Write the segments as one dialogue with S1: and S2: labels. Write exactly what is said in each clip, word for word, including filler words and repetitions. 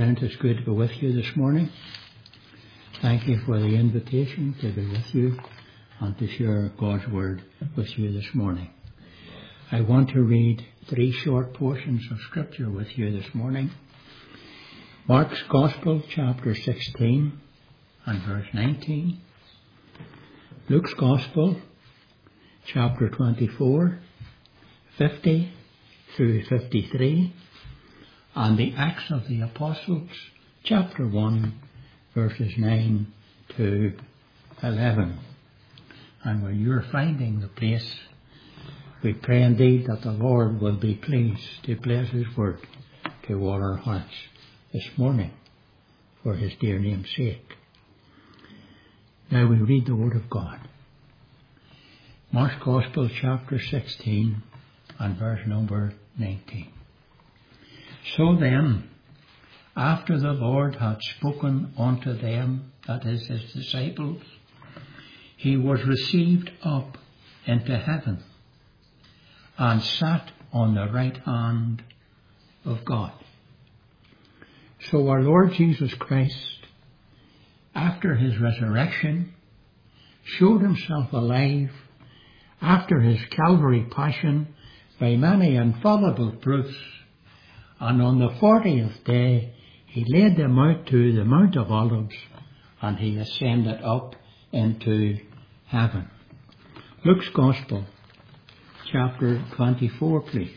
S1: Friends, it's good to be with you this morning. Thank you for the invitation to be with you and to share God's Word with you this morning. I want to read three short portions of Scripture with you this morning. Mark's Gospel, chapter sixteen and verse nineteen. Luke's Gospel, chapter twenty-four, fifty through fifty-three. And the Acts of the Apostles, chapter one, verses nine to eleven. And when you're finding the place, we pray indeed that the Lord will be pleased to bless His word to all our hearts this morning for His dear name's sake. Now we read the Word of God. Mark's Gospel, chapter sixteen and verse number nineteen. So then, after the Lord had spoken unto them, that is, His disciples, He was received up into heaven and sat on the right hand of God. So our Lord Jesus Christ, after His resurrection, showed Himself alive after His Calvary passion by many infallible proofs, and on the fortieth day He led them out to the Mount of Olives, and He ascended up into heaven. Luke's Gospel, chapter twenty-four, please.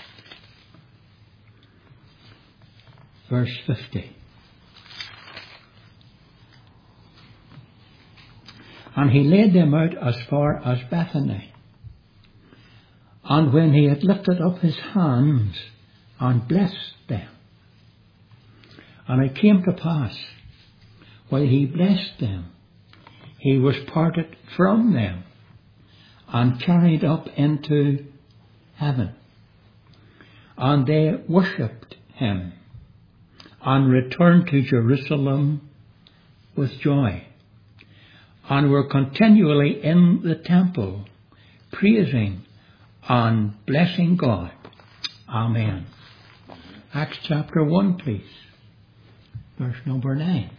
S1: Verse fifty. And He led them out as far as Bethany. And when He had lifted up His hands and blessed them, and it came to pass, while He blessed them, He was parted from them and carried up into heaven. And they worshipped Him and returned to Jerusalem with joy, and were continually in the temple, praising and blessing God. Amen. Acts chapter one, please. Verse number nine.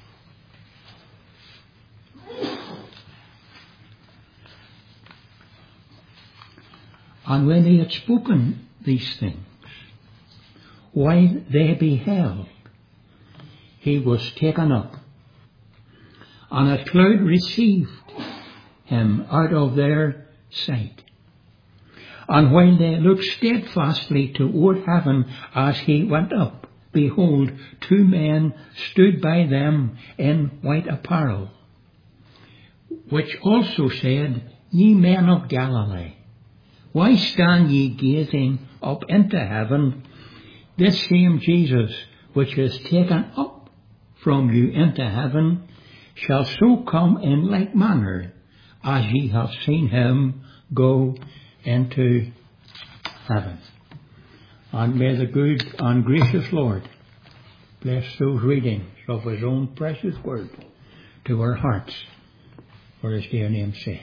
S1: And when He had spoken these things, while they beheld, He was taken up, and a cloud received Him out of their sight. And while they looked steadfastly toward heaven as He went up, behold, two men stood by them in white apparel, which also said, Ye men of Galilee, why stand ye gazing up into heaven? This same Jesus, which is taken up from you into heaven, shall so come in like manner as ye have seen Him go into heaven. And may the good and gracious Lord bless those readings of His own precious word to our hearts for His dear name's sake.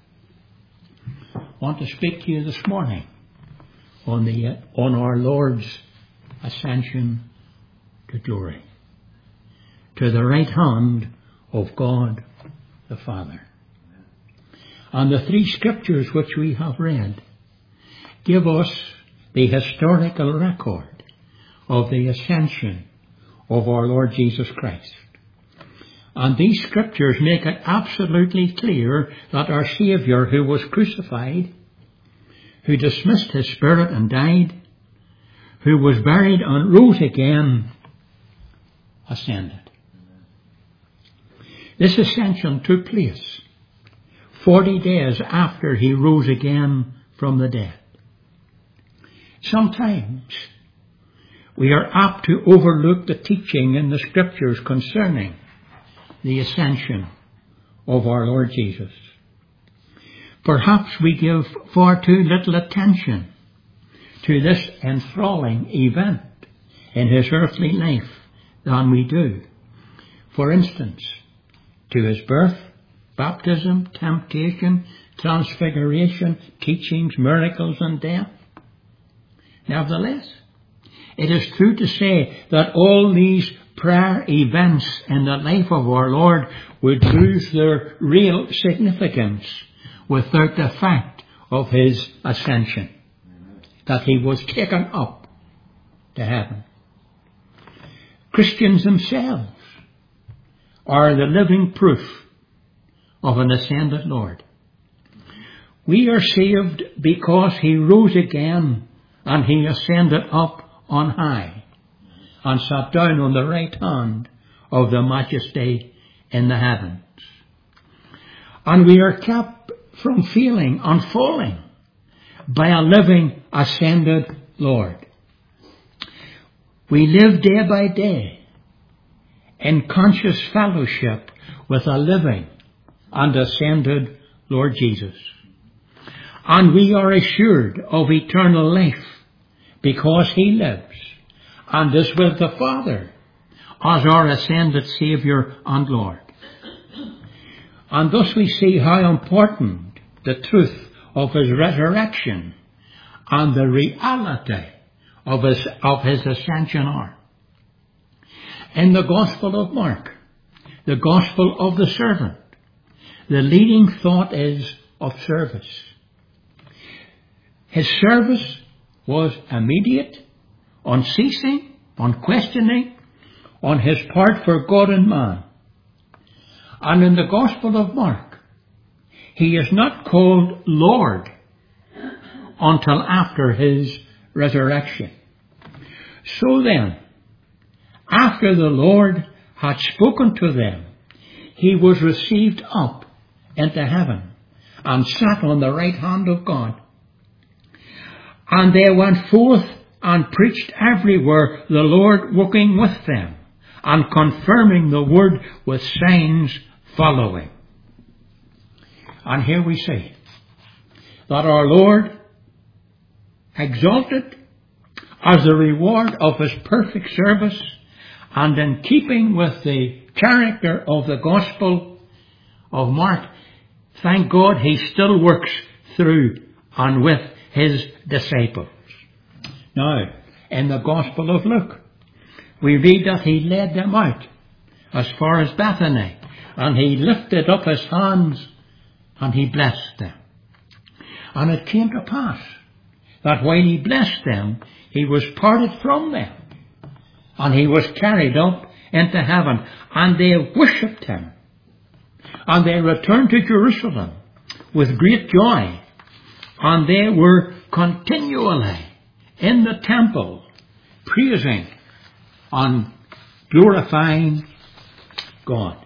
S1: I want to speak to you this morning on the on our Lord's ascension to glory, to the right hand of God the Father. And the three scriptures which we have read give us the historical record of the ascension of our Lord Jesus Christ. And these scriptures make it absolutely clear that our Saviour, who was crucified, who dismissed His spirit and died, who was buried and rose again, ascended. This ascension took place forty days after He rose again from the dead. Sometimes we are apt to overlook the teaching in the Scriptures concerning the ascension of our Lord Jesus. Perhaps we give far too little attention to this enthralling event in His earthly life than we do. For instance, to His birth, baptism, temptation, transfiguration, teachings, miracles, and death. Nevertheless, it is true to say that all these prior events in the life of our Lord would lose their real significance without the fact of his ascension, that he was taken up to heaven. Christians themselves are the living proof of an ascended Lord. We are saved because he rose again and he ascended up on high and sat down on the right hand of the Majesty in the heavens. And we are kept from failing and falling by a living ascended Lord. We live day by day in conscious fellowship with a living and ascended Lord Jesus. And we are assured of eternal life because he lives and is with the Father as our ascended Saviour and Lord. And thus we see how important the truth of his resurrection and the reality of his, of his ascension are. In the Gospel of Mark, the Gospel of the servant, the leading thought is of service. His service was immediate, unceasing, unquestioning, on his part for God and man. And in the Gospel of Mark, he is not called Lord until after his resurrection. So then, after the Lord had spoken to them, he was received up into heaven and sat on the right hand of God. And they went forth and preached everywhere, the Lord working with them and confirming the word with signs following. And here we see that our Lord, exalted as the reward of his perfect service and in keeping with the character of the Gospel of Mark, thank God he still works through and with his disciples. Now, in the Gospel of Luke, we read that he led them out as far as Bethany, and he lifted up his hands and he blessed them. And it came to pass that while he blessed them, he was parted from them, and he was carried up into heaven, and they worshipped him. And they returned to Jerusalem with great joy, and they were continually in the temple praising and glorifying God.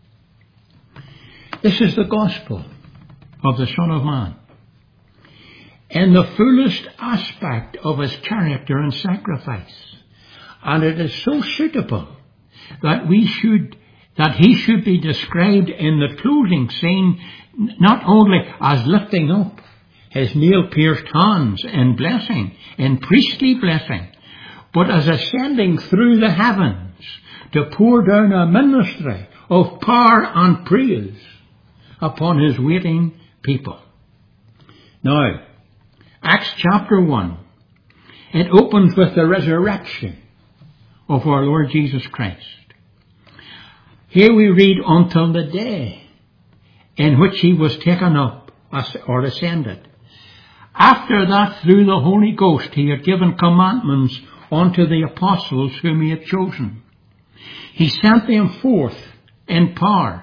S1: This is the gospel of the Son of Man, in the fullest aspect of his character and sacrifice. And it is so suitable that we should, that he should be described in the closing scene not only as lifting up his nail-pierced hands in blessing, in priestly blessing, but as ascending through the heavens to pour down a ministry of power and praise upon his waiting people. Now, Acts chapter one, it opens with the resurrection of our Lord Jesus Christ. Here we read, until the day in which he was taken up or ascended. After that, through the Holy Ghost, he had given commandments unto the apostles whom he had chosen. He sent them forth in power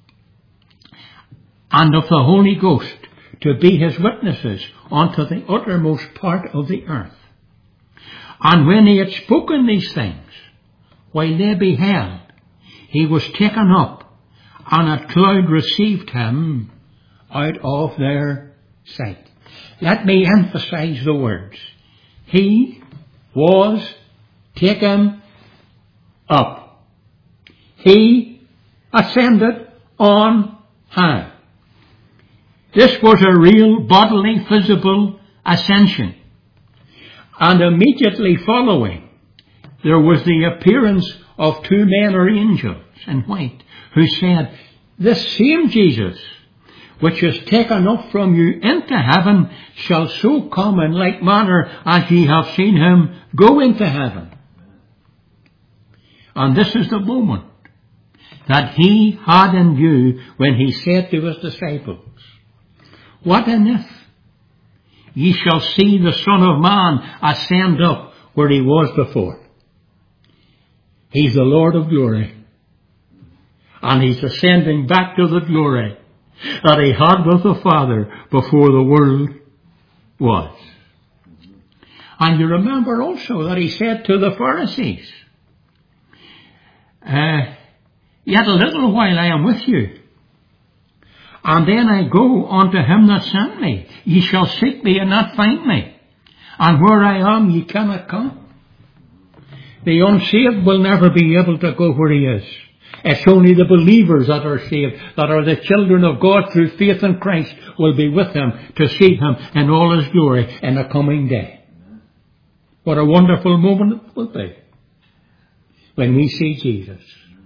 S1: and of the Holy Ghost to be his witnesses unto the uttermost part of the earth. And when he had spoken these things, while they beheld, he was taken up, and a cloud received him out of their sight. Let me emphasize the words. He was taken up. He ascended on high. This was a real bodily, visible ascension. And immediately following, there was the appearance of two men or angels in white, who said, this same Jesus, which is taken up from you into heaven, shall so come in like manner as ye have seen him go into heaven. And this is the moment that he had in view when he said to his disciples, what an if ye shall see the Son of Man ascend up where he was before. He's the Lord of glory. And he's ascending back to the glory that he had with the Father before the world was. And you remember also that he said to the Pharisees, uh, yet a little while I am with you, and then I go unto him that sent me. Ye shall seek me and not find me, and where I am ye cannot come. The unsaved will never be able to go where he is. It's only the believers that are saved, that are the children of God through faith in Christ, will be with him to see him in all his glory in the coming day. What a wonderful moment it will be when we see Jesus.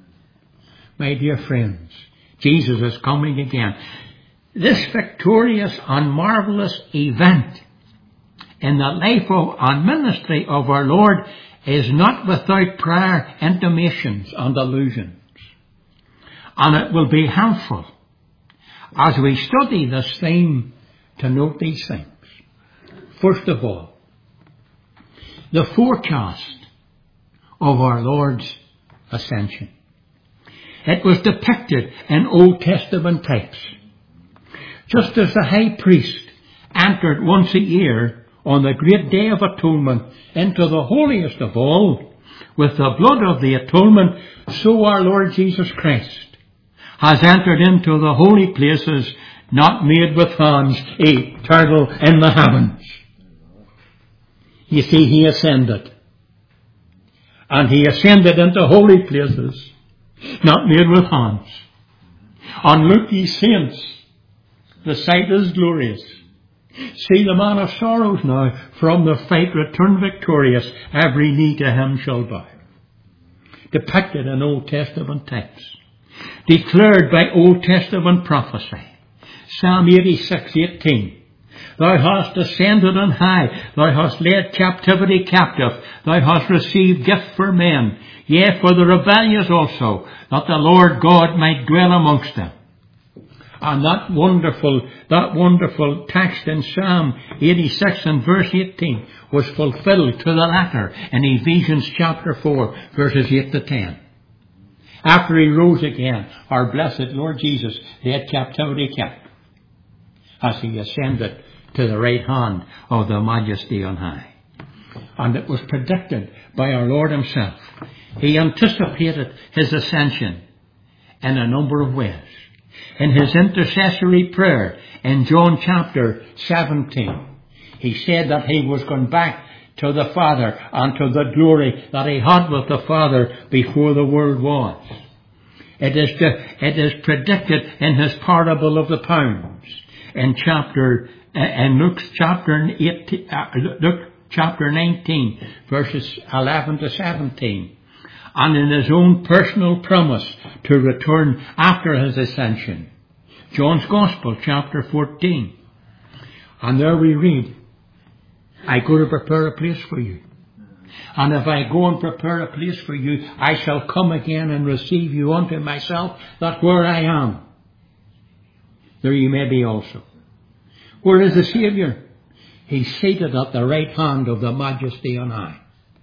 S1: My dear friends, Jesus is coming again. This victorious and marvelous event in the life of and ministry of our Lord is not without prior intimations and allusions. And it will be helpful as we study this theme to note these things. First of all, the forecast of our Lord's ascension. It was depicted in Old Testament types. Just as the high priest entered once a year on the great day of atonement into the holiest of all with the blood of the atonement, so our Lord Jesus Christ has entered into the holy places not made with hands, eternal in the heavens. You see, he ascended. And he ascended into holy places not made with hands. And look, ye saints, the sight is glorious. See the man of sorrows now, from the fight return victorious, every knee to him shall bow. Depicted in Old Testament types. Declared by Old Testament prophecy. Psalm eighty-six eighteen. Thou hast ascended on high, thou hast led captivity captive, thou hast received gift for men, yea, for the rebellious also, that the Lord God might dwell amongst them. And that wonderful, that wonderful text in Psalm eighty-six and verse eighteen was fulfilled to the letter in Ephesians chapter four, verses eight to ten. After he rose again, our blessed Lord Jesus led captivity captive as he ascended to the right hand of the Majesty on high. And it was predicted by our Lord himself. He anticipated his ascension in a number of ways. In his intercessory prayer in John chapter seventeen, he said that he was going back to the Father and to the glory that he had with the Father before the world was. It is, it is predicted in his parable of the pounds in chapter in Luke chapter eighteen, uh, Luke chapter nineteen, verses eleven to seventeen, and in his own personal promise to return after his ascension. John's Gospel, chapter fourteen. And there we read, I go to prepare a place for you. And if I go and prepare a place for you, I shall come again and receive you unto myself, that where I am, there you may be also. Where is the Saviour? He's seated at the right hand of the Majesty on high.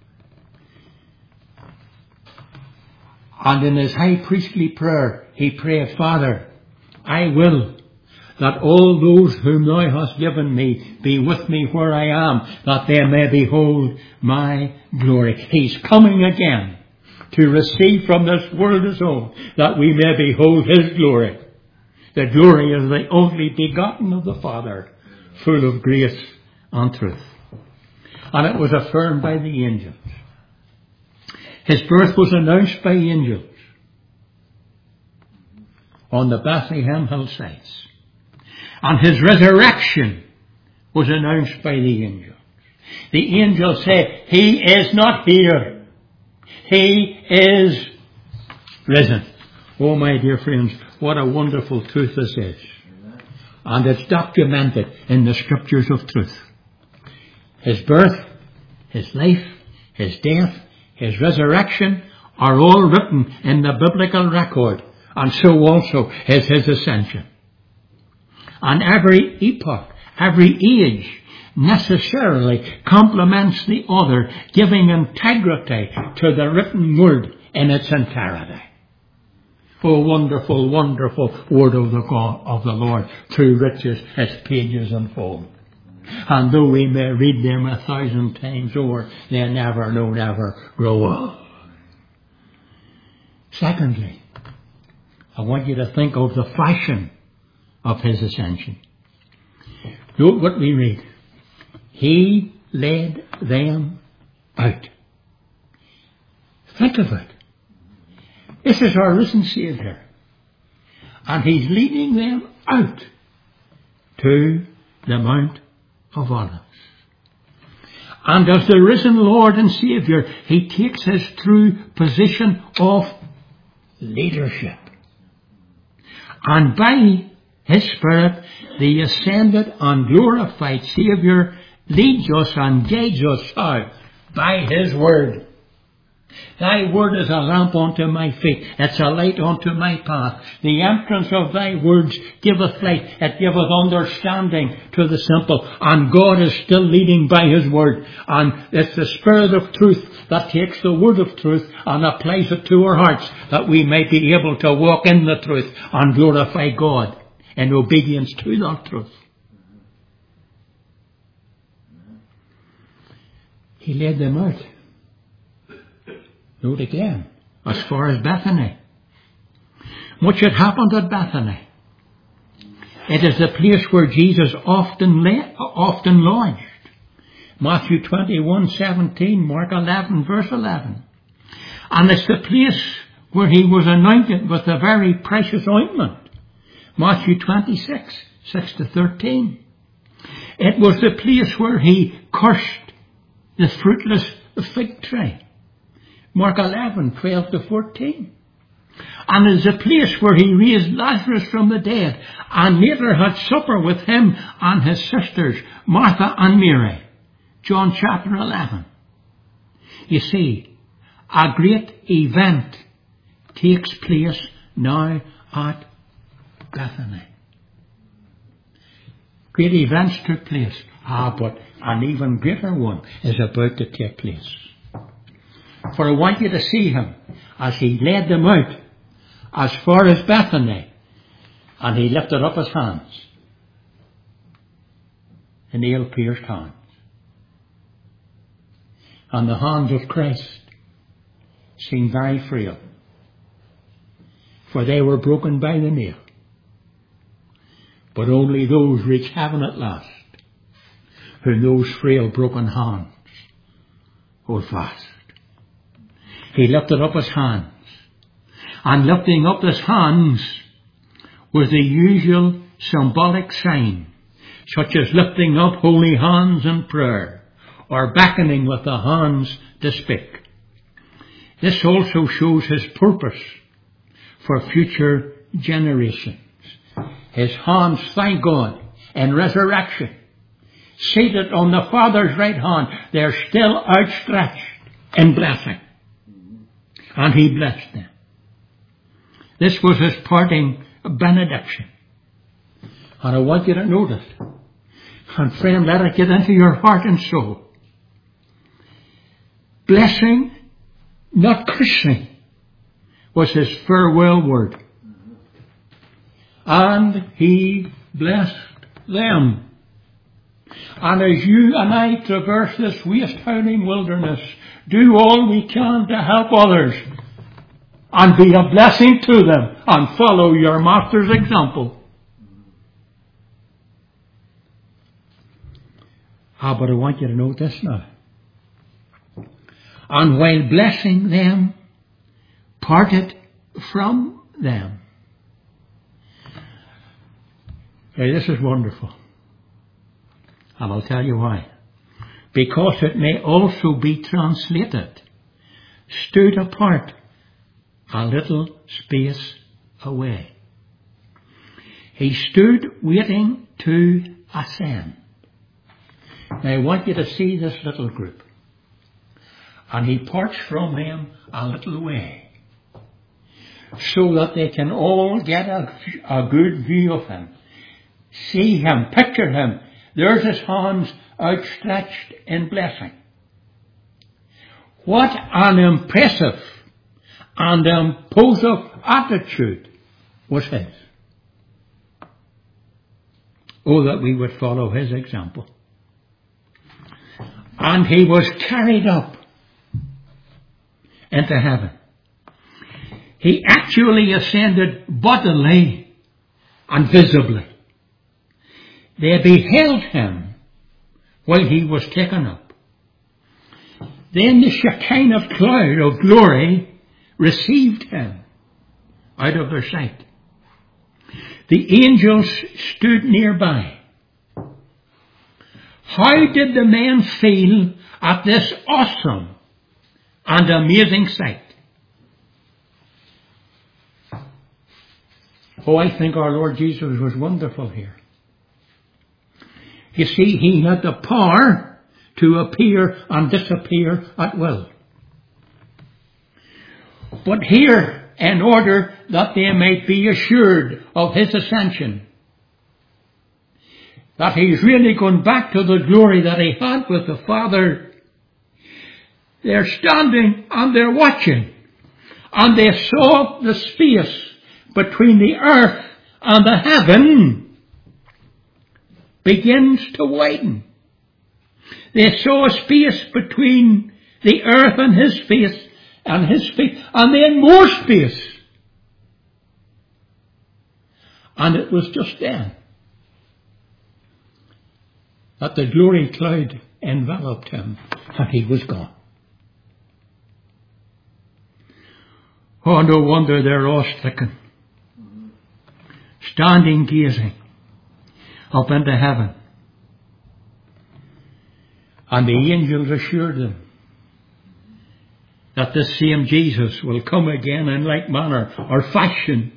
S1: And in his high priestly prayer, he prayed, Father, I will that all those whom thou hast given me be with me where I am, that they may behold my glory. He's coming again to receive from this world his own, that we may behold his glory. The glory is the only begotten of the Father, full of grace and truth. And it was affirmed by the angels. His birth was announced by angels on the Bethlehem hillsides. And his resurrection was announced by the angels. The angels said, he is not here. He is risen. Oh, my dear friends, what a wonderful truth this is. and it's documented in the scriptures of truth. His birth, his life, his death, his resurrection are all written in the biblical record, and so also is his ascension. And every epoch, every age necessarily complements the other, giving integrity to the written word in its entirety. Oh, wonderful, wonderful word of the God of the Lord, through riches its pages unfold. And though we may read them a thousand times over, they never, no, never grow old. Secondly, I want you to think of the fashion of his ascension. Note what we read. He led them out. Think of it. This is our risen Saviour. And he's leading them out to the Mount of Olives. And as the risen Lord and Saviour, he takes his true position of leadership. And by his Spirit, the ascended and glorified Saviour leads us and guides us out by his word. Thy word is a lamp unto my feet. It's a light unto my path. The entrance of thy words giveth light. It giveth understanding to the simple. And God is still leading by his word. And it's the Spirit of truth that takes the word of truth and applies it to our hearts, that we may be able to walk in the truth and glorify God in obedience to that truth. He led them out. Note again, as far as Bethany. Much had happened at Bethany. It is the place where Jesus often lay, often lodged. Matthew twenty-one seventeen, Mark eleven verse eleven. And it's the place where he was anointed with a very precious ointment. Matthew twenty-six six to thirteen. It was the place where he cursed the fruitless fig tree. Mark eleven twelve to fourteen. And it's a place where he raised Lazarus from the dead, and later had supper with him and his sisters, Martha and Mary. John chapter eleven. You see, a great event takes place now at Bethany. Great events took place. Ah, but an even greater one is about to take place. For I want you to see him as he led them out as far as Bethany, and he lifted up his hands, the nail-pierced hands. And the hands of Christ seemed very frail, for they were broken by the nail. But only those reach heaven at last, who those frail broken hands hold fast. He lifted up his hands, and lifting up his hands was the usual symbolic sign, such as lifting up holy hands in prayer, or beckoning with the hands to speak. This also shows his purpose for future generations. His hands, thank God, in resurrection, seated on the Father's right hand, they're still outstretched in blessing. And he blessed them. This was his parting benediction. And I want you to notice, and friend, let it get into your heart and soul. Blessing, not cursing, was his farewell word. And he blessed them. And as you and I traverse this waste-howling wilderness, do all we can to help others and be a blessing to them and follow your Master's example. Ah, but I want you to note this now. And while blessing them, parted from them. Hey, this is wonderful. And I'll tell you why. Because it may also be translated, stood apart a little space away. He stood waiting to ascend. Now I want you to see this little group. And he parts from them a little way, so that they can all get a, a good view of him. See him, picture him. There's his hands outstretched in blessing. What an impressive and imposing attitude was his. Oh, that we would follow his example. And he was carried up into heaven. He actually ascended bodily and visibly. They beheld him while he was taken up. Then the Shekinah cloud of glory received him out of their sight. The angels stood nearby. How did the men feel at this awesome and amazing sight? Oh, I think our Lord Jesus was wonderful here. You see, he had the power to appear and disappear at will. But here, in order that they might be assured of his ascension, that he's really gone back to the glory that he had with the Father, they're standing and they're watching, and they saw the space between the earth and the heaven begins to widen. They saw a space between the earth and his face and his feet, and then more space. And it was just then that the glory cloud enveloped him and he was gone. Oh, no wonder they're awe-stricken, standing gazing up into heaven. And the angels assured them that this same Jesus will come again in like manner or fashion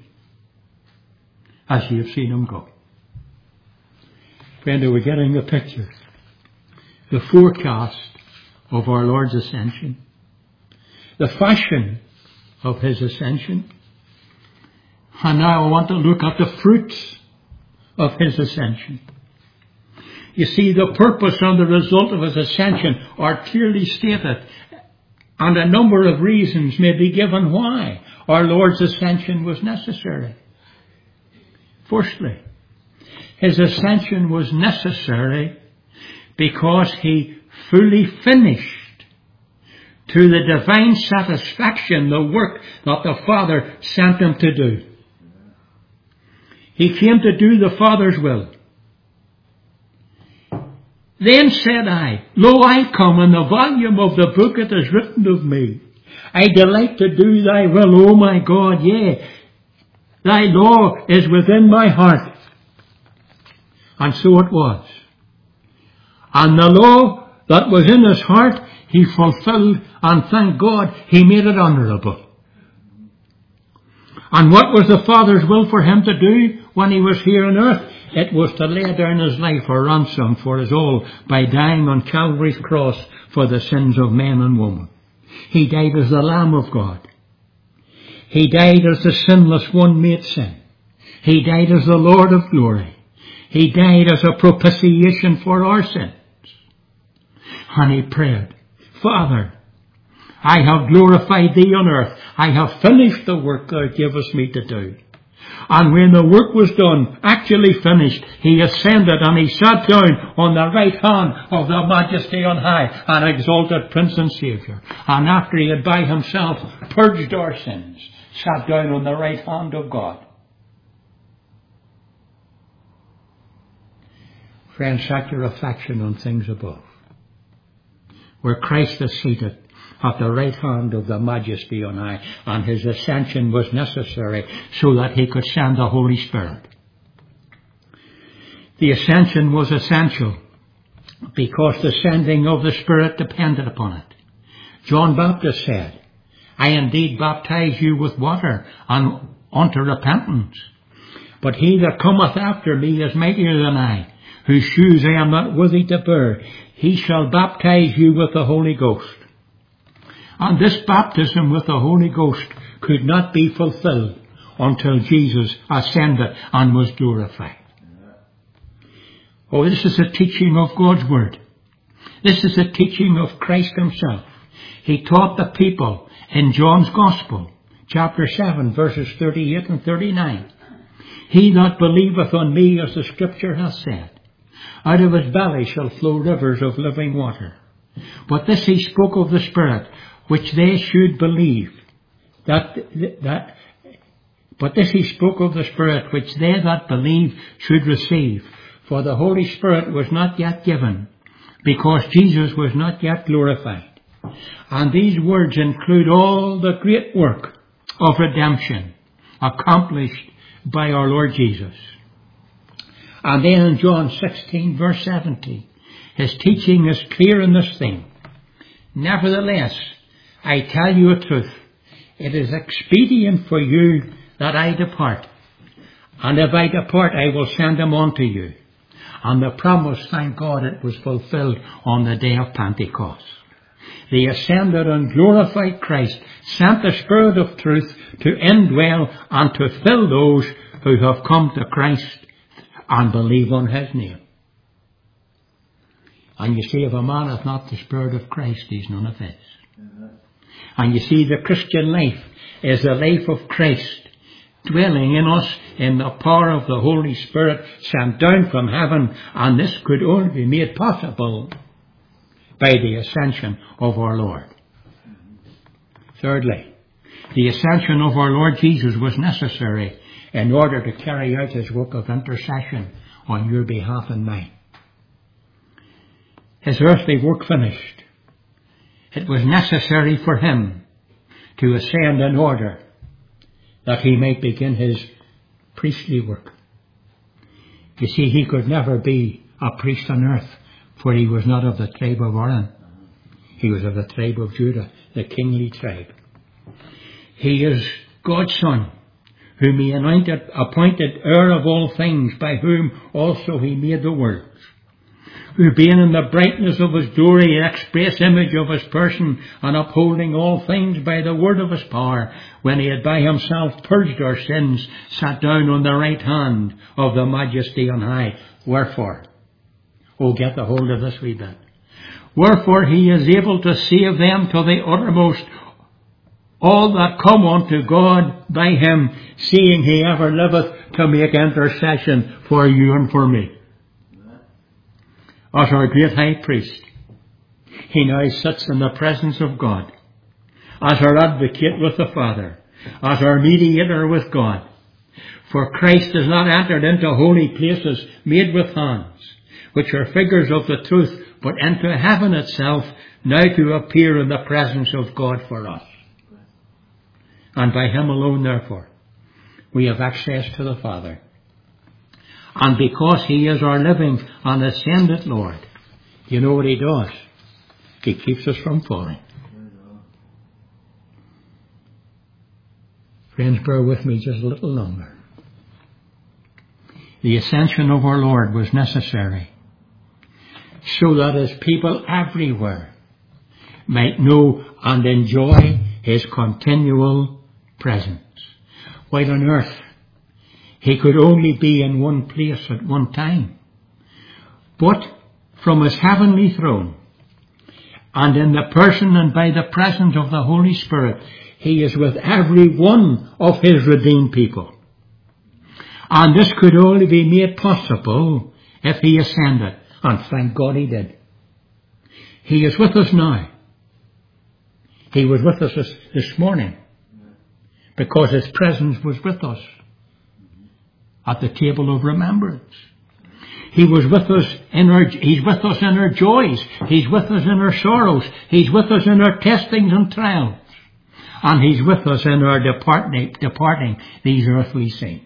S1: as you have seen him go. Friend, are we getting the picture? The forecast of our Lord's ascension. The fashion of his ascension. And now I want to look at the fruits of his ascension. You see, the purpose and the result of his ascension are clearly stated, and a number of reasons may be given why our Lord's ascension was necessary. Firstly, his ascension was necessary because he fully finished to the divine satisfaction the work that the Father sent him to do. He came to do the Father's will. Then said I, Lo, I come, in the volume of the book it is written of me. I delight to do thy will, O my God, yea, thy law is within my heart. And so it was. And the law that was in his heart, he fulfilled, and thank God, he made it honourable. And what was the Father's will for him to do when he was here on earth? It was to lay down his life a ransom for us all by dying on Calvary's cross for the sins of men and women. He died as the Lamb of God. He died as the sinless one made sin. He died as the Lord of glory. He died as a propitiation for our sins. And he prayed, Father, I have glorified thee on earth. I have finished the work thou gavest me to do. And when the work was done, actually finished, he ascended and he sat down on the right hand of the Majesty on high, an exalted Prince and Saviour. And after he had by himself purged our sins, sat down on the right hand of God. Friends, set your affection on things above, where Christ is seated at the right hand of the Majesty on high, and his ascension was necessary so that he could send the Holy Spirit. The ascension was essential because the sending of the Spirit depended upon it. John Baptist said, I indeed baptize you with water and unto repentance. But he that cometh after me is mightier than I, whose shoes I am not worthy to bear. He shall baptize you with the Holy Ghost. And this baptism with the Holy Ghost could not be fulfilled until Jesus ascended and was glorified. Oh, this is the teaching of God's Word. This is the teaching of Christ himself. He taught the people in John's Gospel, chapter seven, verses thirty-eight and thirty-nine. He that believeth on me, as the Scripture hath said, out of his belly shall flow rivers of living water. But this he spoke of the Spirit, which they should believe. That, that, but this he spoke of the Spirit, which they that believe should receive. For the Holy Spirit was not yet given, because Jesus was not yet glorified. And these words include all the great work of redemption accomplished by our Lord Jesus. And then in John sixteen, verse seventy, his teaching is clear in this thing. Nevertheless, I tell you a truth. It is expedient for you that I depart. And if I depart, I will send him unto you. And the promise, thank God, it was fulfilled on the day of Pentecost. The ascended and glorified Christ sent the Spirit of truth to indwell and to fill those who have come to Christ and believe on his name. And you see, if a man hath not the Spirit of Christ, he's none of his. And you see, the Christian life is the life of Christ, dwelling in us in the power of the Holy Spirit sent down from heaven, and this could only be made possible by the ascension of our Lord. Thirdly, the ascension of our Lord Jesus was necessary in order to carry out his work of intercession on your behalf and mine. His earthly work finished, it was necessary for him to ascend in order that he might begin his priestly work. You see, he could never be a priest on earth, for he was not of the tribe of Aaron. He was of the tribe of Judah, the kingly tribe. He is God's Son, whom he anointed, appointed heir of all things, by whom also he made the worlds, who being in the brightness of his glory, an express image of his person, and upholding all things by the word of his power, when he had by himself purged our sins, sat down on the right hand of the Majesty on high. Wherefore, oh, get the hold of this wee bit. Wherefore he is able to save them to the uttermost, all that come unto God by him, seeing he ever liveth to make intercession for you and for me. As our great high priest, he now sits in the presence of God, as our advocate with the Father, as our mediator with God. For Christ has not entered into holy places made with hands, which are figures of the truth, but into heaven itself, now to appear in the presence of God for us. And by him alone, therefore, we have access to the Father. And because he is our living and ascended Lord, you know what he does? He keeps us from falling. Friends, bear with me just a little longer. The ascension of our Lord was necessary so that his people everywhere might know and enjoy his continual presence. While on earth, he could only be in one place at one time. But from his heavenly throne, and in the person and by the presence of the Holy Spirit, he is with every one of his redeemed people. And this could only be made possible if he ascended. And thank God he did. He is with us now. He was with us this, this morning, because his presence was with us at the table of remembrance. He was with us in our, he's with us in our joys. He's with us in our sorrows. He's with us in our testings and trials. And he's with us in our departing, departing these earthly saints.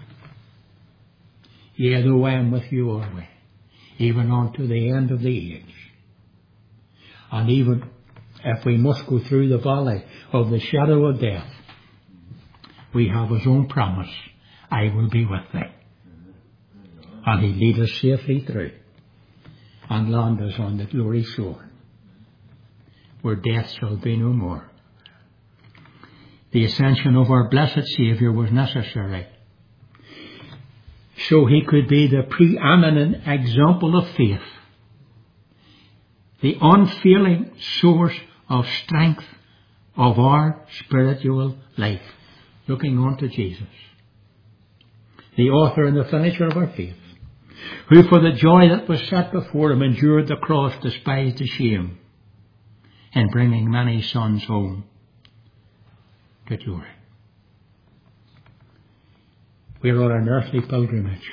S1: Yea, though I am with you always, even unto the end of the age. And even if we must go through the valley of the shadow of death, we have his own promise I will be with thee. And he lead us safely through and land us on the glory shore, where death shall be no more. The ascension of our blessed Saviour was necessary, so he could be the preeminent example of faith, the unfailing source of strength of our spiritual life, looking on to Jesus, the author and the finisher of our faith, who for the joy that was set before him endured the cross, despised the shame, in bringing many sons home to glory. We are on an earthly pilgrimage,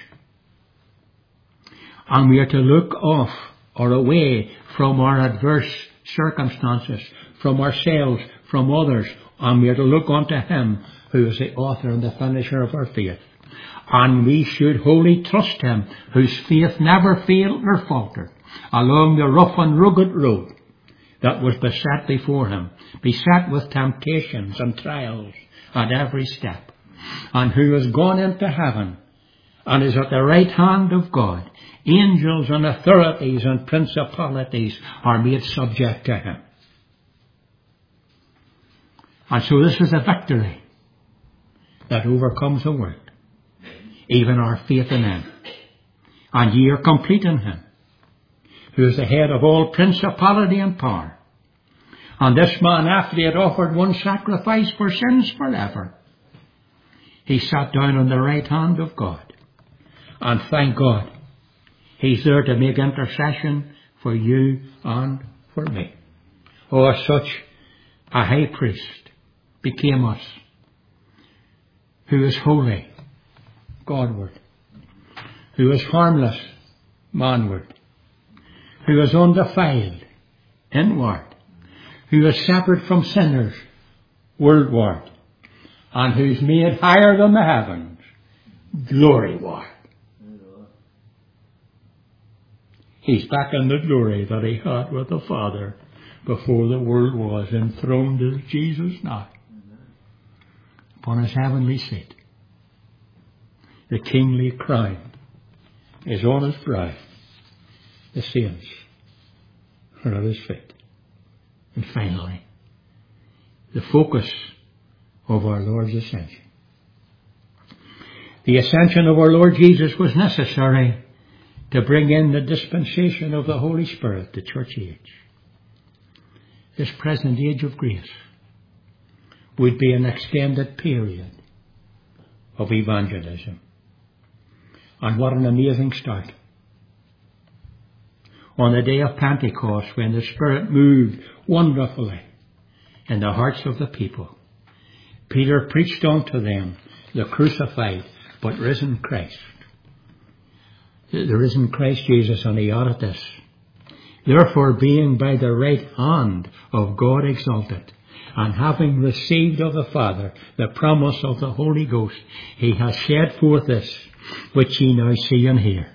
S1: and we are to look off or away from our adverse circumstances, from ourselves, from others, and we are to look unto him who is the author and the finisher of our faith. And we should wholly trust him, whose faith never failed nor faltered, along the rough and rugged road that was beset before him, beset with temptations and trials at every step, and who has gone into heaven and is at the right hand of God. Angels and authorities and principalities are made subject to him. And so this is a victory that overcomes the world, even our faith in him. And ye are complete in him, who is the head of all principality and power. And this man, after he had offered one sacrifice for sins forever, he sat down on the right hand of God. And thank God, he's there to make intercession for you and for me. Oh, such a high priest became us, who is holy Godward, who is harmless manward, who is undefiled inward, who is separate from sinners worldward, and who's made higher than the heavens gloryward. He's back in the glory that he had with the Father before the world was. Enthroned is Jesus now upon his heavenly seat. The kingly crown is on his brow. The saints are at his feet. And finally, the focus of our Lord's ascension. The ascension of our Lord Jesus was necessary to bring in the dispensation of the Holy Spirit, the church age. This present age of grace would be an extended period of evangelism. And what an amazing start. On the day of Pentecost, when the Spirit moved wonderfully in the hearts of the people, Peter preached unto them the crucified but risen Christ. The risen Christ Jesus, and he added this: therefore, being by the right hand of God exalted, and having received of the Father the promise of the Holy Ghost, he has shed forth this, which ye now see and hear.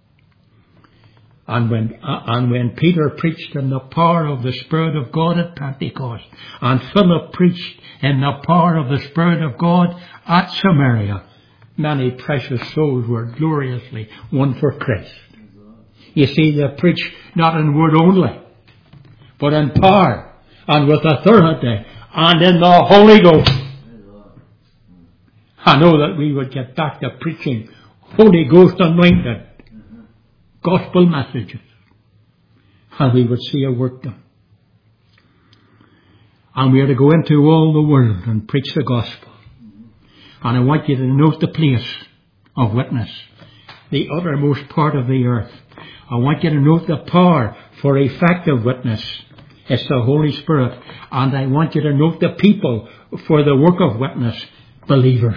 S1: And when, uh, and when Peter preached in the power of the Spirit of God at Pentecost, and Philip preached in the power of the Spirit of God at Samaria, many precious souls were gloriously won for Christ. You see, they preach not in word only, but in power and with authority and in the Holy Ghost. I know that we would get back to preaching Holy Ghost anointed gospel messages, and we would see a work done. And we are to go into all the world and preach the gospel. And I want you to note the place of witness, the uttermost part of the earth. I want you to note the power for effective witness. It's the Holy Spirit. And I want you to note the people for the work of witness, believers.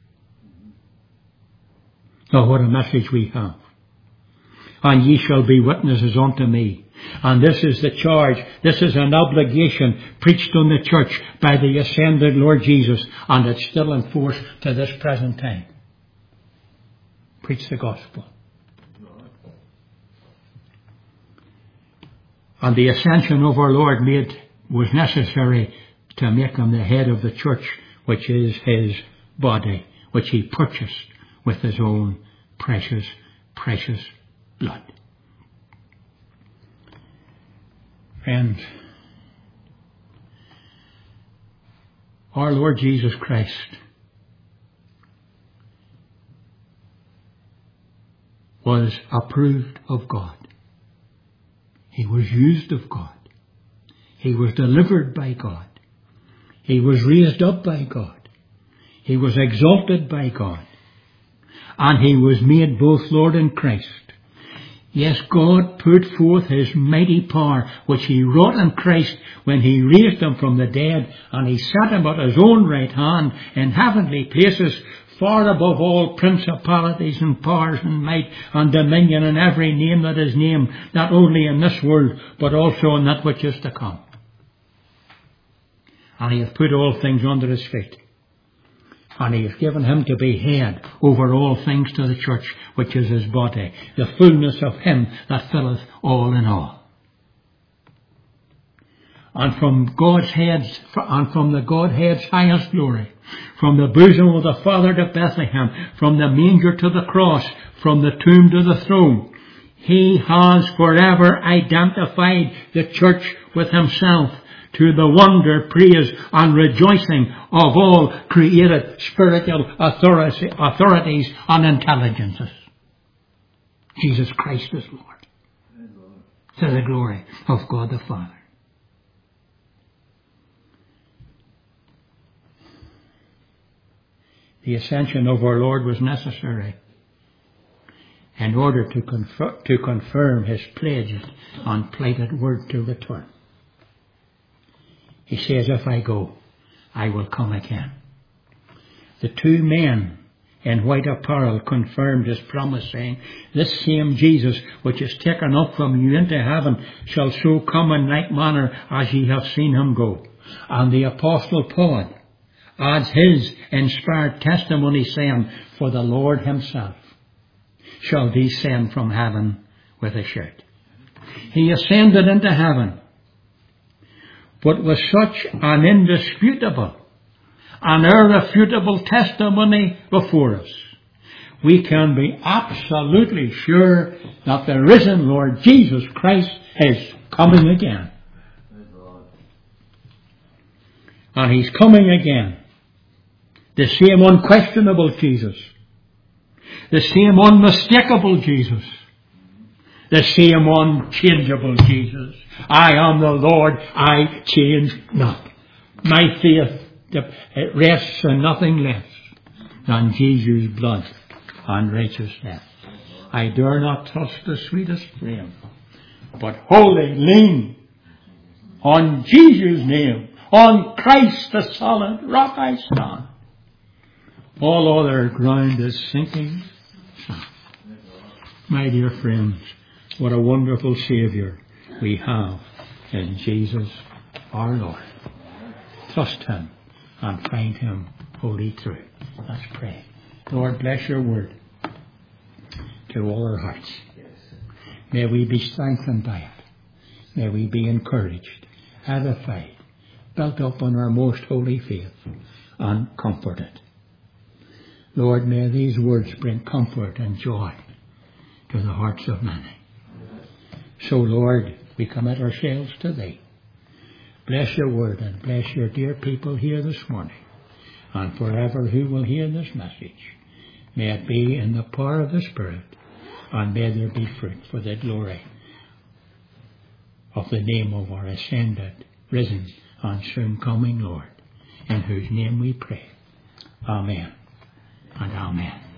S1: Oh, what a message we have. And ye shall be witnesses unto me. And this is the charge, this is an obligation preached on the church by the ascended Lord Jesus, and it's still in force to this present time. Preach the gospel. And the ascension of our Lord made was necessary to make him the head of the church, which is his body, which he purchased with his own precious, precious blood. Friends, our Lord Jesus Christ was approved of God. He was used of God. He was delivered by God. He was raised up by God. He was exalted by God. And he was made both Lord and Christ. Yes, God put forth his mighty power, which he wrought in Christ when he raised him from the dead, and he sat him at his own right hand in heavenly places, far above all principalities and powers and might and dominion and every name that is named, not only in this world, but also in that which is to come. And he hath put all things under his feet. And he has given him to be head over all things to the church, which is his body, the fullness of him that filleth all in all. And from God's heads, and from the Godhead's highest glory, from the bosom of the Father to Bethlehem, from the manger to the cross, from the tomb to the throne, he has forever identified the church with himself, to the wonder, praise and rejoicing of all created spiritual authority, authorities and intelligences. Jesus Christ is Lord. To the glory of God the Father. The ascension of our Lord was necessary in order to, confer, to confirm his pledged and plighted word to return. He says, if I go, I will come again. The two men in white apparel confirmed his promise, saying, this same Jesus, which is taken up from you into heaven, shall so come in like manner as ye have seen him go. And the Apostle Paul adds his inspired testimony, saying, for the Lord himself shall descend from heaven with a shout. He ascended into heaven, but with such an indisputable and irrefutable testimony before us, we can be absolutely sure that the risen Lord Jesus Christ is coming again. And he's coming again. The same unquestionable Jesus. The same unmistakable Jesus. The same unchangeable Jesus. I am the Lord, I change not. My faith it rests on nothing less than Jesus' blood and righteous death. I dare not touch the sweetest flame, but wholly lean on Jesus' name, on Christ the solid rock I stand. All other ground is sinking sand. My dear friends, what a wonderful Saviour we have in Jesus our Lord. Trust him and find him wholly true. Let's pray. Lord, bless your word to all our hearts. May we be strengthened by it. May we be encouraged, edified, built up on our most holy faith, and comforted. Lord, may these words bring comfort and joy to the hearts of many. So, Lord, we commit ourselves to thee. Bless your word and bless your dear people here this morning, and forever who will hear this message. May it be in the power of the Spirit, and may there be fruit for the glory of the name of our ascended, risen, and soon coming Lord, in whose name we pray. Amen and amen.